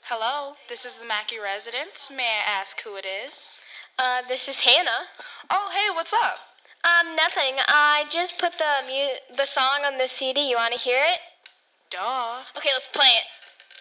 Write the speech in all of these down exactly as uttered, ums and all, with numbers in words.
Hello, this is the Mackey residence. May I ask who it is? Uh, this is Hannah. Oh, hey, what's up? Um, nothing. I just put the mu- the song on the C D. You want to hear it? Duh. Okay, let's play it.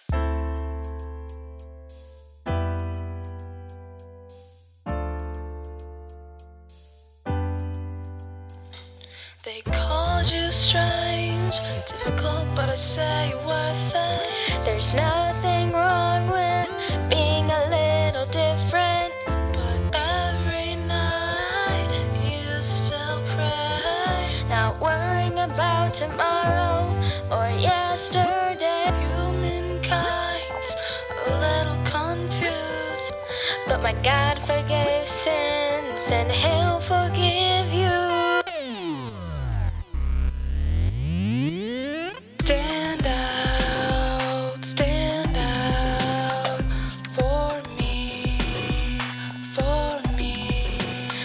They called you strange, difficult, but I say you're worth it. There's nothing wrong with being a little different. But every night you still pray, Not worrying about tomorrow or yesterday. humankind's a little confused. But my God forgave sins and He'll forgive you. Stand out, stand out for me, for me.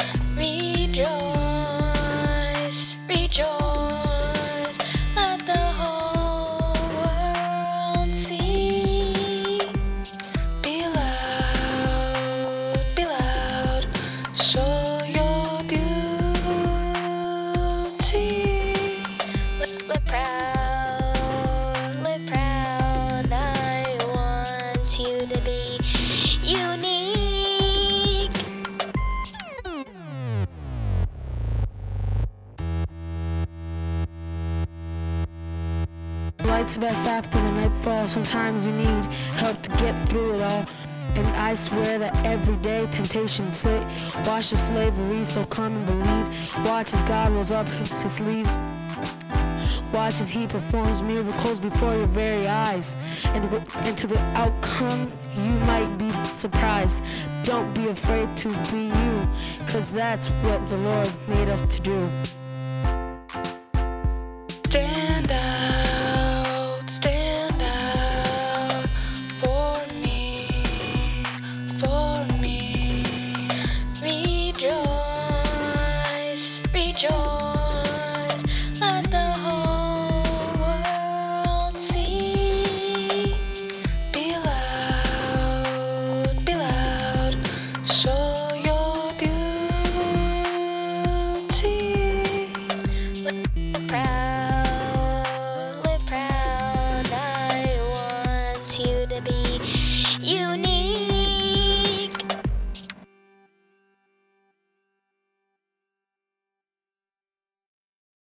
Rejoice, rejoice, let the whole world see. Be loud, be loud, show your beauty. Live, live proud, live proud. I want you to be unique. Light's best after the nightfall. Sometimes you need help to get through it all. And I swear that every day temptation slit. Watch the slavery, so come and believe. Watch as God rolls up his, his sleeves. Watch as he performs miracles before your very eyes. And, w- and to the outcome, you might be surprised. Don't be afraid to be you, cause that's what the Lord made us to do. Stand out, stand out for me, for me. Rejoice, rejoice, let the whole world see. Be loud, be loud, show your beauty. Live proud.